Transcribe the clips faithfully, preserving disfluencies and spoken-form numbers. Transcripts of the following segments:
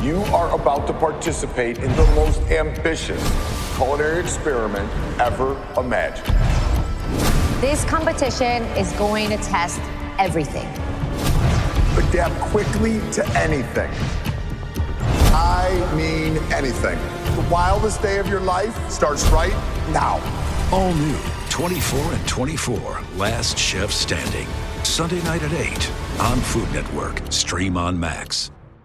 You are about to participate in the most ambitious culinary experiment ever imagined. This competition is going to test everything. Adapt quickly to anything. I mean anything. The wildest day of your life starts right now. All new, twenty-four and twenty-four, Last Chef Standing. Sunday night at eight on Food Network. Stream on Max.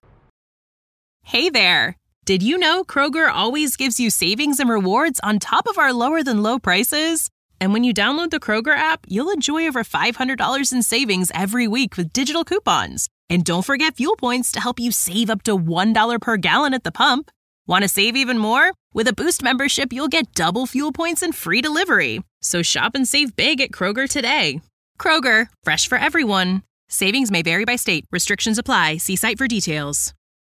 Hey there. Did you know Kroger always gives you savings and rewards on top of our lower than low prices? And when you download the Kroger app, you'll enjoy over five hundred dollars in savings every week with digital coupons. And don't forget fuel points to help you save up to one dollar per gallon at the pump. Want to save even more? With a Boost membership, you'll get double fuel points and free delivery. So shop and save big at Kroger today. Kroger, fresh for everyone. Savings may vary by state. Restrictions apply. See site for details.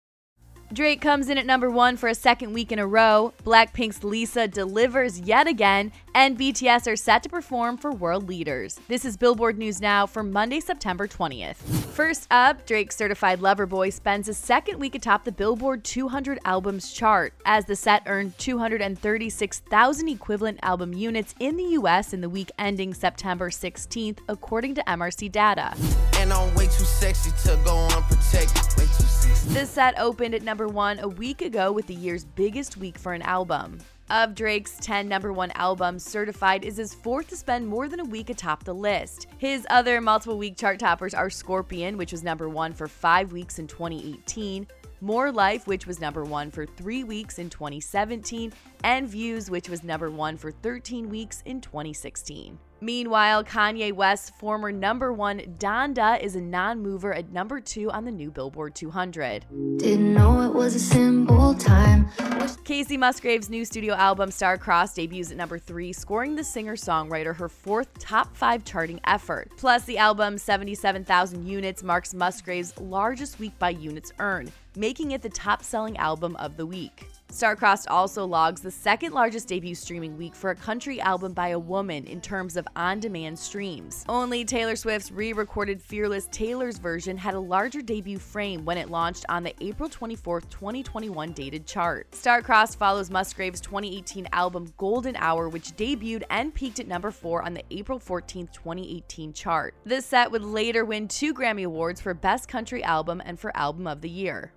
Drake comes in at number one for a second week in a row, Blackpink's Lisa delivers yet again, and B T S are set to perform for world leaders. This is Billboard News Now for Monday, September twentieth. First up, Drake's Certified Lover Boy spends a second week atop the Billboard two hundred albums chart, as the set earned two hundred thirty-six thousand equivalent album units in the U S in the week ending September sixteenth, according to M R C data. And I'm way too sexy to go unprotected. Way too sexy. The set opened at number one a week ago with the year's biggest week for an album. Of Drake's ten number one albums, Certified is his fourth to spend more than a week atop the list. His other multiple week chart toppers are Scorpion, which was number one for five weeks in twenty eighteen, More Life, which was number one for three weeks in twenty seventeen, and Views, which was number one for thirteen weeks in twenty sixteen. Meanwhile, Kanye West's former number one, Donda, is a non-mover at number two on the new Billboard two hundred. Didn't know it was a simple time. Casey Musgrave's new studio album, Star-Crossed, debuts at number three, scoring the singer-songwriter her fourth top five charting effort. Plus, the album's seventy-seven thousand units marks Musgrave's largest week by units earned, making it the top-selling album of the week. Star-Crossed also logs the second largest debut streaming week for a country album by a woman in terms of on-demand streams. Only Taylor Swift's re-recorded Fearless Taylor's version had a larger debut frame when it launched on the April twenty-fourth, twenty twenty-one dated chart. Star-Crossed follows Musgrave's twenty eighteen album Golden Hour, which debuted and peaked at number four on the April fourteenth, twenty eighteen chart. This set would later win two Grammy Awards for Best Country Album and for Album of the Year.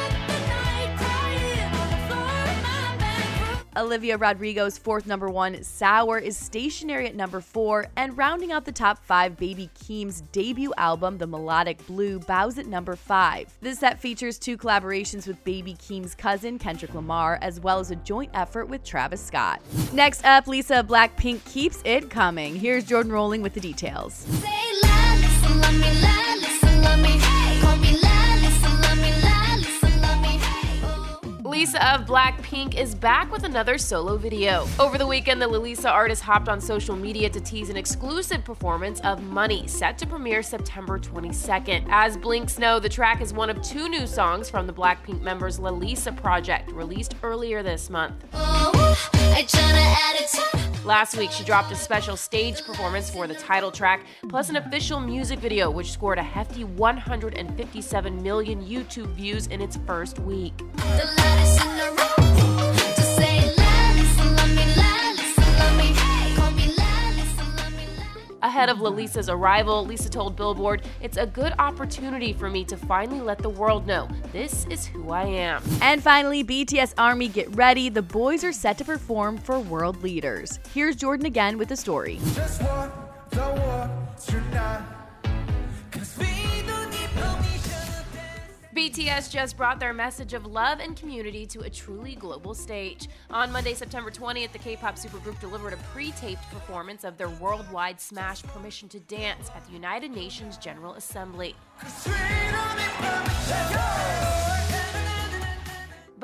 Olivia Rodrigo's fourth number one, Sour, is stationary at number four, and rounding out the top five, Baby Keem's debut album, The Melodic Blue, bows at number five. This set features two collaborations with Baby Keem's cousin, Kendrick Lamar, as well as a joint effort with Travis Scott. Next up, Lisa of Blackpink keeps it coming. Here's Jordan Rowling with the details. Say la, listen, love me, la, listen, love me, hey. Call me la, listen, love me, la, listen, love me, hey. Oh. Lisa of Blackpink is back with another solo video. Over the weekend, the Lalisa artist hopped on social media to tease an exclusive performance of Money, set to premiere September twenty-second. As Blinks know, the track is one of two new songs from the Blackpink members' Lalisa project, released earlier this month. Oh, I tryna add it to- Last week, she dropped a special stage performance for the title track, plus an official music video, which scored a hefty one hundred fifty-seven million YouTube views in its first week. The loudest in the room. Just say la, listen, love me, la, listen, love me, hey. Call me la, listen, love me, la. Ahead of Lalisa's arrival, Lisa told Billboard, "It's a good opportunity for me to finally let the world know this is who I am." And finally, B T S Army, get ready. The boys are set to perform for world leaders. Here's Jordan again with the story. Just walk the walk tonight. 'Cause we don't need permission. B T S just brought their message of love and community to a truly global stage. On Monday, September twentieth, the K-pop supergroup delivered a pre-taped performance of their worldwide smash Permission to Dance at the United Nations General Assembly.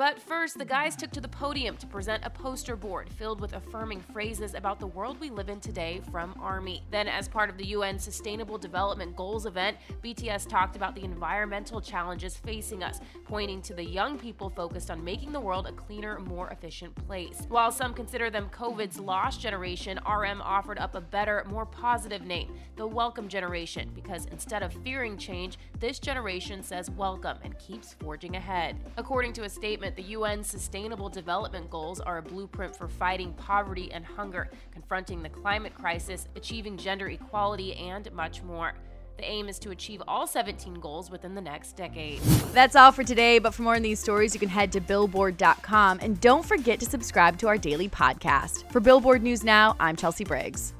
But first, the guys took to the podium to present a poster board filled with affirming phrases about the world we live in today from ARMY. Then, as part of the U N Sustainable Development Goals event, B T S talked about the environmental challenges facing us, pointing to the young people focused on making the world a cleaner, more efficient place. While some consider them COVID's lost generation, R M offered up a better, more positive name, the Welcome Generation, because instead of fearing change, this generation says welcome and keeps forging ahead. According to a statement, the U N Sustainable Development Goals are a blueprint for fighting poverty and hunger, confronting the climate crisis, achieving gender equality, and much more. The aim is to achieve all seventeen goals within the next decade. That's all for today, but for more on these stories, you can head to billboard dot com, and don't forget to subscribe to our daily podcast. For Billboard News Now, I'm Chelsea Briggs.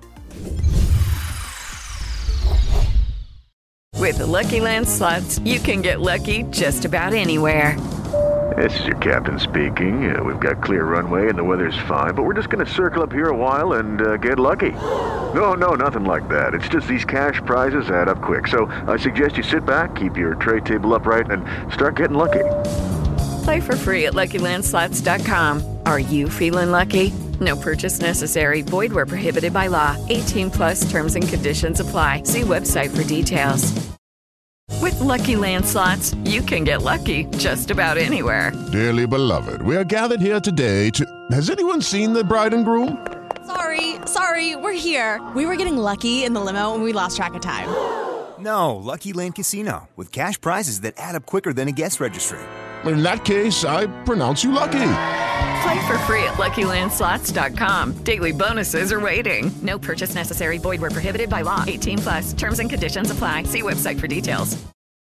With the Lucky Land Slots, you can get lucky just about anywhere. This is your captain speaking. Uh, we've got clear runway and the weather's fine, but we're just going to circle up here a while and uh, get lucky. No, no, nothing like that. It's just these cash prizes add up quick. So I suggest you sit back, keep your tray table upright, and start getting lucky. Play for free at Lucky Land Slots dot com. Are you feeling lucky? No purchase necessary. Void where prohibited by law. eighteen plus terms and conditions apply. See website for details. With Lucky Land Slots, you can get lucky just about anywhere. Dearly beloved, we are gathered here today to... Has anyone seen the bride and groom? Sorry, sorry, we're here. We were getting lucky in the limo and we lost track of time. No, Lucky Land Casino, with cash prizes that add up quicker than a guest registry. In that case, I pronounce you lucky. Play for free at Lucky Land Slots dot com. Daily bonuses are waiting. No purchase necessary. Void where prohibited by law. eighteen plus. Terms and conditions apply. See website for details.